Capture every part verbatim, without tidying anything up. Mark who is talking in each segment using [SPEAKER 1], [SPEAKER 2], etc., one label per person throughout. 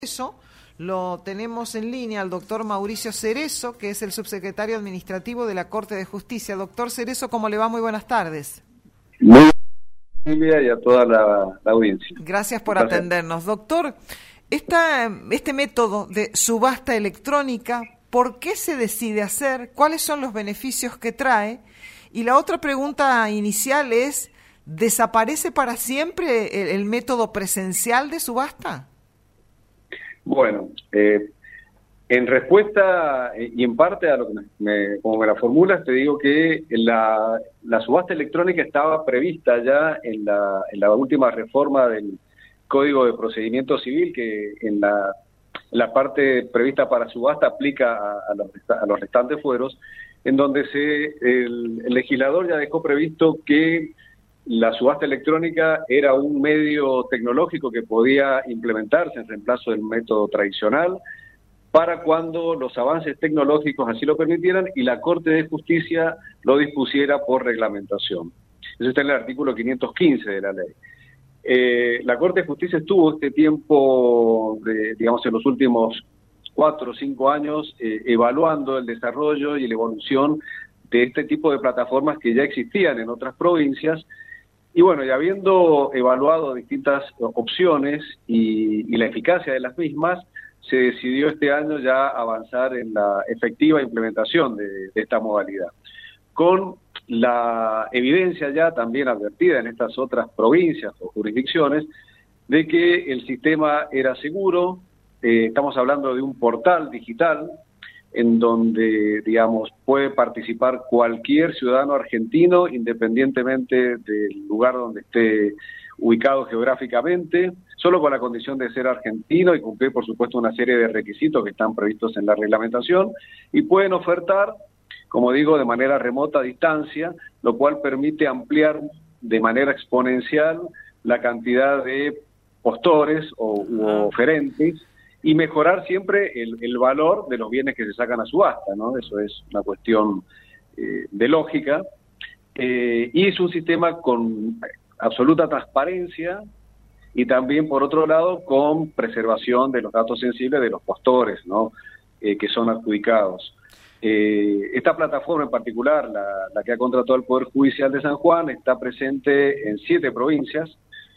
[SPEAKER 1] Eso lo tenemos en línea al doctor Mauricio Cerezo, que es el subsecretario administrativo de la Corte de Justicia. Doctor Cerezo, ¿cómo le va? Muy buenas tardes.
[SPEAKER 2] Muy bien, y a toda la, la audiencia.
[SPEAKER 1] Gracias por atendernos. Doctor, esta, este método de subasta electrónica, ¿por qué se decide hacer? ¿Cuáles son los beneficios que trae? Y la otra pregunta inicial es, ¿desaparece para siempre el, el método presencial de subasta?
[SPEAKER 2] Bueno, eh, en respuesta y en parte a lo que me, me, como me la formulas, te digo que la, la subasta electrónica estaba prevista ya en la, en la última reforma del Código de Procedimiento Civil, que en la, la parte prevista para subasta aplica a, a, los, a los restantes fueros, en donde se el, el legislador ya dejó previsto que la subasta electrónica era un medio tecnológico que podía implementarse en reemplazo del método tradicional para cuando los avances tecnológicos así lo permitieran y la Corte de Justicia lo dispusiera por reglamentación. Eso está en el artículo quinientos quince de la ley. Eh, la Corte de Justicia estuvo este tiempo, de, digamos, en los últimos cuatro o cinco años, eh, evaluando el desarrollo y la evolución de este tipo de plataformas que ya existían en otras provincias. Y bueno, y habiendo evaluado distintas opciones y, y la eficacia de las mismas, se decidió este año ya avanzar en la efectiva implementación de, de esta modalidad. Con la evidencia ya también advertida en estas otras provincias o jurisdicciones de que el sistema era seguro. Eh, estamos hablando de un portal digital en donde, digamos, puede participar cualquier ciudadano argentino, independientemente del lugar donde esté ubicado geográficamente, solo con la condición de ser argentino y cumplir, por supuesto, una serie de requisitos que están previstos en la reglamentación, y pueden ofertar, como digo, de manera remota a distancia, lo cual permite ampliar de manera exponencial la cantidad de postores o u oferentes, y mejorar siempre el, el valor de los bienes que se sacan a subasta, ¿no? Eso es una cuestión eh, de lógica, eh, y es un sistema con absoluta transparencia y también, por otro lado, con preservación de los datos sensibles de los postores, ¿no? Eh, que son adjudicados. Eh, esta plataforma en particular, la, la que ha contratado el Poder Judicial de San Juan, está presente en siete provincias,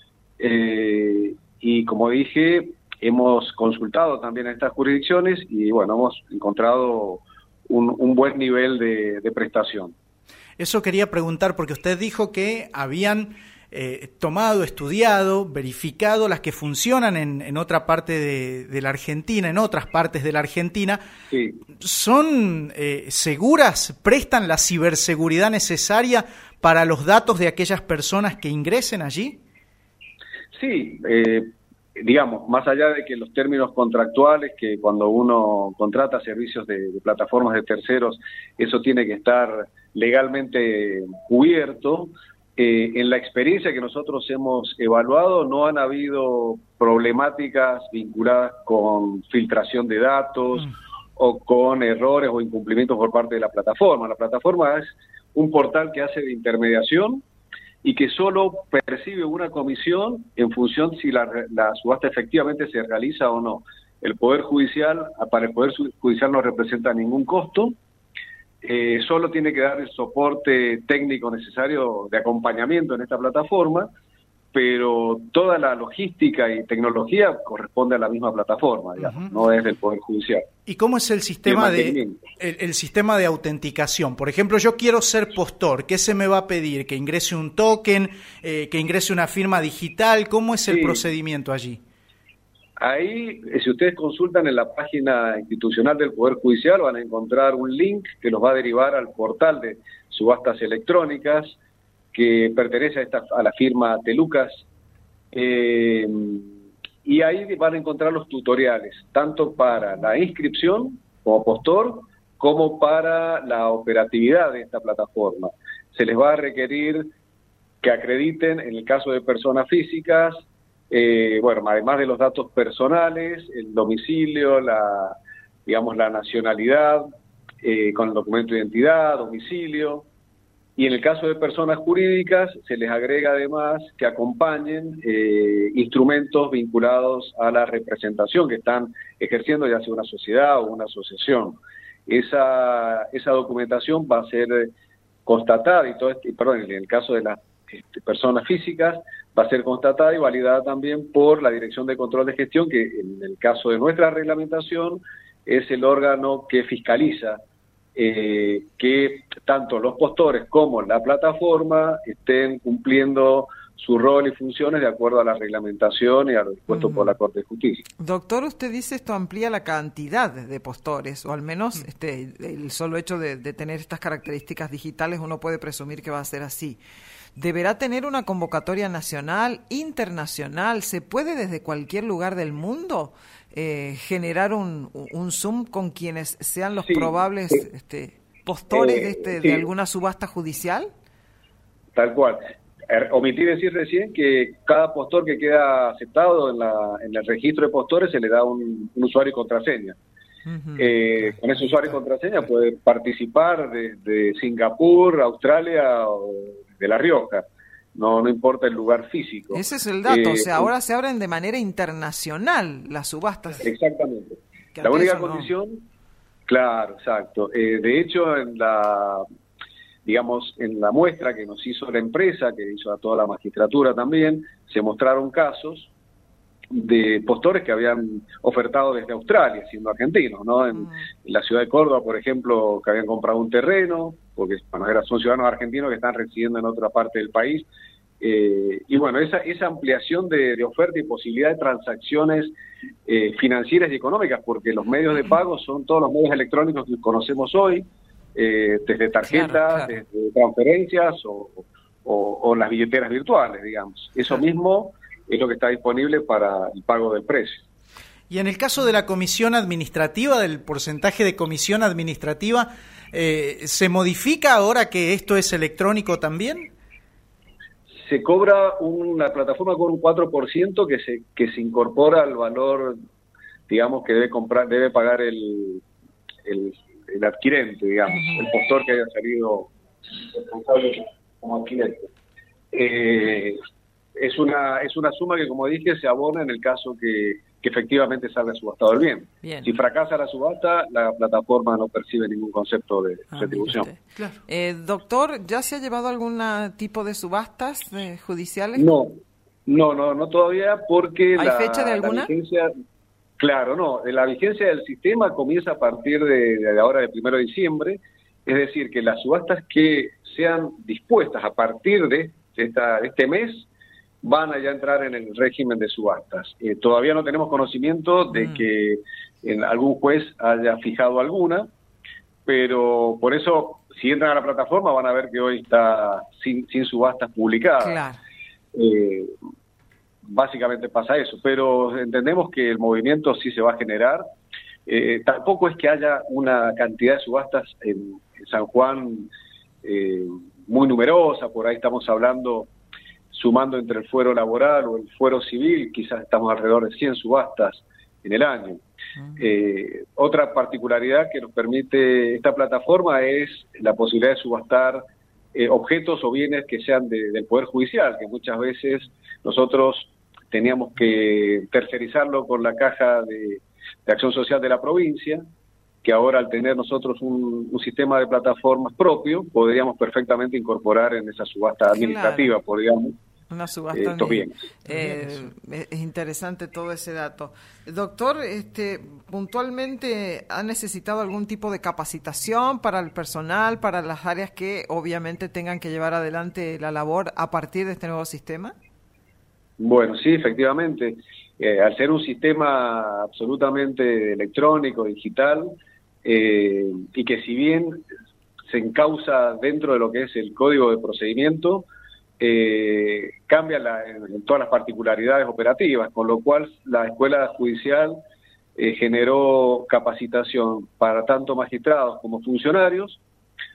[SPEAKER 2] eh, y como dije, hemos consultado también a estas jurisdicciones y, bueno, hemos encontrado un, un buen nivel de, de prestación.
[SPEAKER 3] Eso quería preguntar, porque usted dijo que habían eh, tomado, estudiado, verificado las que funcionan en, en otra parte de, de la Argentina, en otras partes de la Argentina.
[SPEAKER 2] Sí.
[SPEAKER 3] ¿Son eh, seguras? ¿Prestan la ciberseguridad necesaria para los datos de aquellas personas que ingresen allí?
[SPEAKER 2] Sí, eh, digamos, más allá de que los términos contractuales, que cuando uno contrata servicios de, de plataformas de terceros, eso tiene que estar legalmente cubierto, eh, en la experiencia que nosotros hemos evaluado no han habido problemáticas vinculadas con filtración de datos mm. o con errores o incumplimientos por parte de la plataforma. La plataforma es un portal que hace de intermediación y que solo percibe una comisión en función si la, la subasta efectivamente se realiza o no. El Poder Judicial, para el Poder Judicial no representa ningún costo, eh, solo tiene que dar el soporte técnico necesario de acompañamiento en esta plataforma, pero toda la logística y tecnología corresponde a la misma plataforma, digamos, uh-huh. no es del Poder Judicial.
[SPEAKER 3] ¿Y cómo es el sistema de el, el sistema de autenticación? Por ejemplo, yo quiero ser postor, ¿qué se me va a pedir? ¿Que ingrese un token? Eh, ¿Que ingrese una firma digital? ¿Cómo es el sí. procedimiento allí?
[SPEAKER 2] Ahí, si ustedes consultan en la página institucional del Poder Judicial, van a encontrar un link que los va a derivar al portal de subastas electrónicas, que pertenece a, esta, a la firma Telucas, eh, y ahí van a encontrar los tutoriales, tanto para la inscripción como postor, como para la operatividad de esta plataforma. Se les va a requerir que acrediten, en el caso de personas físicas, eh, bueno, además de los datos personales, el domicilio, la, digamos, la nacionalidad, eh, con el documento de identidad, domicilio, Y en el caso de personas jurídicas, se les agrega además que acompañen eh, instrumentos vinculados a la representación que están ejerciendo, ya sea una sociedad o una asociación. Esa, esa documentación va a ser constatada, y todo este, perdón, en el caso de las este, personas físicas, va a ser constatada y validada también por la Dirección de Control de Gestión, que en el caso de nuestra reglamentación es el órgano que fiscaliza Eh, que tanto los postores como la plataforma estén cumpliendo su rol y funciones de acuerdo a la reglamentación y a lo dispuesto uh-huh. por la Corte de Justicia.
[SPEAKER 1] Doctor, usted dice esto amplía la cantidad de postores, o al menos uh-huh. este el solo hecho de, de tener estas características digitales uno puede presumir que va a ser así. ¿Deberá tener una convocatoria nacional, internacional? ¿Se puede desde cualquier lugar del mundo eh, generar un, un Zoom con quienes sean los sí, probables sí. Este, postores eh, de, este, sí. de alguna subasta judicial?
[SPEAKER 2] Tal cual. Omití decir recién que cada postor que queda aceptado en, la, en el registro de postores se le da un, un usuario y contraseña. Uh-huh. Eh, con ese usuario y contraseña puede participar desde de Singapur, Australia o de La Rioja, no no importa el lugar físico.
[SPEAKER 1] Ese es el dato, eh, o sea, ahora se abren de manera internacional las subastas.
[SPEAKER 2] Exactamente. La única condición, no. claro, exacto. Eh, de hecho, en la, digamos, en la muestra que nos hizo la empresa, que hizo a toda la magistratura también, se mostraron casos de postores que habían ofertado desde Australia, siendo argentinos, ¿no? En, mm. en la ciudad de Córdoba, por ejemplo, que habían comprado un terreno, porque bueno, son ciudadanos argentinos que están residiendo en otra parte del país. Eh, y bueno, esa, esa ampliación de, de oferta y posibilidad de transacciones eh, financieras y económicas, porque los medios de pago son todos los medios electrónicos que conocemos hoy, eh, desde tarjetas, claro, claro. desde transferencias o, o, o las billeteras virtuales, digamos. Eso claro. mismo es lo que está disponible para el pago del precio.
[SPEAKER 3] Y en el caso de la comisión administrativa, del porcentaje de comisión administrativa, eh, ¿se modifica ahora que esto es electrónico también?
[SPEAKER 2] Se cobra una plataforma con un cuatro por ciento que se que se incorpora al valor, digamos, que debe comprar debe pagar el, el, el adquirente, digamos, el postor que haya salido responsable como adquirente. Eh, es una es una suma que, como dije, se abona en el caso que, que efectivamente salga subastado el bien. bien. Si fracasa la subasta, la plataforma no percibe ningún concepto de ah, retribución.
[SPEAKER 1] Claro. Eh, doctor, ¿ya se ha llevado algún tipo de subastas eh, judiciales?
[SPEAKER 2] No, no, no, no todavía, porque
[SPEAKER 1] ¿hay
[SPEAKER 2] la,
[SPEAKER 1] fecha de alguna?
[SPEAKER 2] La vigencia, claro, no, la vigencia del sistema comienza a partir de, de ahora, del primero de diciembre, es decir, que las subastas que sean dispuestas a partir de, esta, de este mes van a ya entrar en el régimen de subastas. Eh, todavía no tenemos conocimiento de mm. que en algún juez haya fijado alguna, pero por eso, si entran a la plataforma, van a ver que hoy está sin, sin subastas publicadas.
[SPEAKER 1] Claro.
[SPEAKER 2] Eh, básicamente pasa eso, pero entendemos que el movimiento sí se va a generar. Eh, tampoco es que haya una cantidad de subastas en, en San Juan eh, muy numerosa, por ahí estamos hablando, sumando entre el fuero laboral o el fuero civil, quizás estamos alrededor de cien subastas en el año. Uh-huh. Eh, otra particularidad que nos permite esta plataforma es la posibilidad de subastar eh, objetos o bienes que sean de, del Poder Judicial, que muchas veces nosotros teníamos que tercerizarlo con la Caja de, de Acción Social de la provincia, que ahora al tener nosotros un, un sistema de plataformas propio, podríamos perfectamente incorporar en esa subasta administrativa, claro. podríamos.
[SPEAKER 1] Una subasta.
[SPEAKER 2] Estos bienes.
[SPEAKER 1] Eh, es interesante todo ese dato. Doctor, este, puntualmente, ¿ha necesitado algún tipo de capacitación para el personal, para las áreas que obviamente tengan que llevar adelante la labor a partir de este nuevo sistema?
[SPEAKER 2] Bueno, sí, efectivamente. Eh, al ser un sistema absolutamente electrónico, digital, eh, y que si bien se encausa dentro de lo que es el código de procedimiento, eh, cambia la, en, en todas las particularidades operativas, con lo cual la Escuela Judicial eh, generó capacitación para tanto magistrados como funcionarios,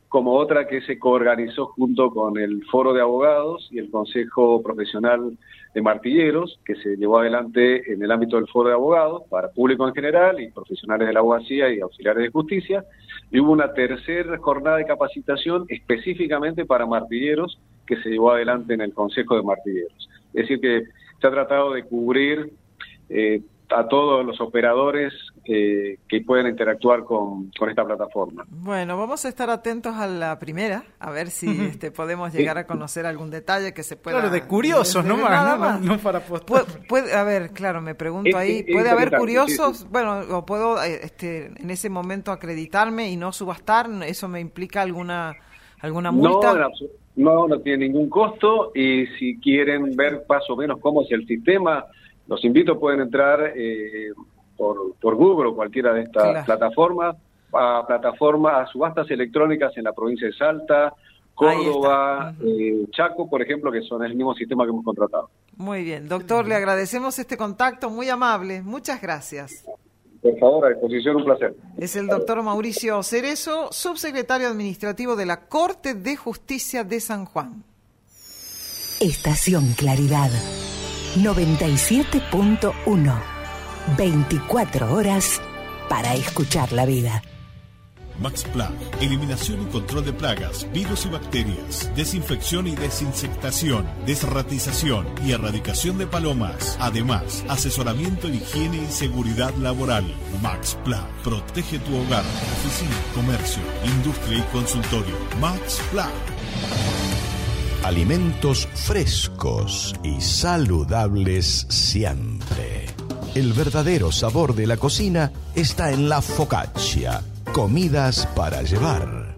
[SPEAKER 2] como otra que se coorganizó junto con el Foro de Abogados y el Consejo Profesional de Martilleros, que se llevó adelante en el ámbito del Foro de Abogados, para público en general y profesionales de la abogacía y auxiliares de justicia, y hubo una tercera jornada de capacitación específicamente para martilleros, que se llevó adelante en el Consejo de Martilleros. Es decir, que se ha tratado de cubrir eh, a todos los operadores eh, que pueden interactuar con, con esta plataforma.
[SPEAKER 1] Bueno, vamos a estar atentos a la primera, a ver si uh-huh. este, podemos llegar a conocer algún detalle que se pueda...
[SPEAKER 3] Claro, de curiosos, de, de, no, más, nada más, no, no para postar.
[SPEAKER 1] Puede, puede, a ver, claro, me pregunto es, ahí, es, ¿puede es haber curiosos? Sí, sí. Bueno, o puedo este, en ese momento acreditarme y no subastar, ¿eso me implica alguna, alguna multa?
[SPEAKER 2] No, no, no tiene ningún costo, y si quieren ver más o menos cómo es el sistema, los invito, pueden entrar eh, por, por Google o cualquiera de estas claro. plataformas, a plataformas, a subastas electrónicas en la provincia de Salta, Córdoba, uh-huh. eh, Chaco, por ejemplo, que son el mismo sistema que hemos contratado.
[SPEAKER 1] Muy bien, doctor, le agradecemos este contacto, muy amable, muchas gracias.
[SPEAKER 2] Por favor, a disposición, un placer.
[SPEAKER 1] Es el doctor Mauricio Cerezo, subsecretario administrativo de la Corte de Justicia de San Juan.
[SPEAKER 4] Estación Claridad noventa y siete punto uno. veinticuatro horas para escuchar la vida.
[SPEAKER 5] MaxPlag, eliminación y control de plagas, virus y bacterias, desinfección y desinsectación, desratización y erradicación de palomas. Además, asesoramiento en higiene y seguridad laboral. MaxPlag, protege tu hogar, oficina, comercio, industria y consultorio. MaxPlag.
[SPEAKER 6] Alimentos frescos y saludables siempre. El verdadero sabor de la cocina está en la focaccia. Comidas para llevar.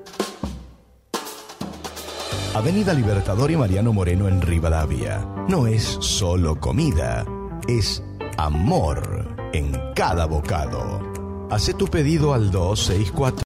[SPEAKER 6] Avenida Libertador y Mariano Moreno en Rivadavia. No es solo comida, es amor en cada bocado. Hacé tu pedido al dos seis cuatro